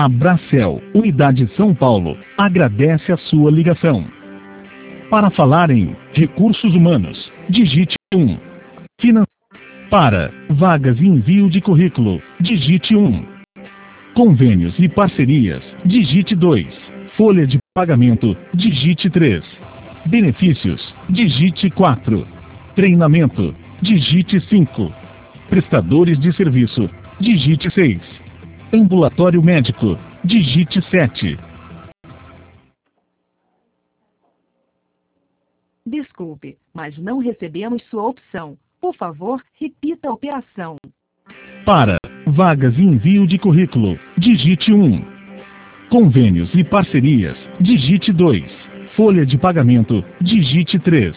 A Bracel, Unidade São Paulo, agradece a sua ligação. Para falar em recursos humanos, digite 1. Para vagas e envio de currículo, digite 1. Convênios e parcerias, digite 2. Folha de pagamento, digite 3. Benefícios, digite 4. Treinamento, digite 5. Prestadores de serviço, digite 6. Ambulatório médico, digite 7. Desculpe, mas não recebemos sua opção. Por favor, repita a operação. Para vagas e envio de currículo, digite 1. Convênios e parcerias, digite 2. Folha de pagamento, digite 3.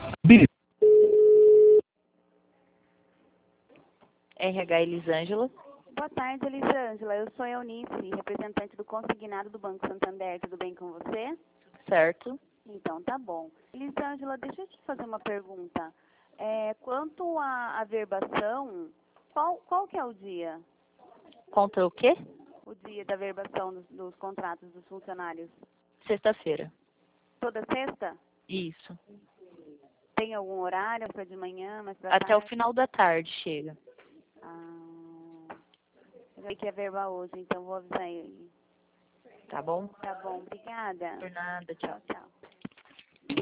RH Elisângela. Boa tarde, Elisângela. Eu sou a Eunice, representante do consignado do Banco Santander. Tudo bem com você? Certo. Então, tá bom. Elisângela, deixa eu te fazer uma pergunta. Quanto à averbação, qual que é o dia? Contra o quê? O dia da averbação dos contratos dos funcionários? Sexta-feira. Toda sexta? Isso. Tem algum horário para de manhã, mais para Até tarde? o final da tarde chega. Eu sei que é verba hoje, então vou avisar ele. Tá bom? Tá bom, obrigada. Por nada, tchau. Tchau.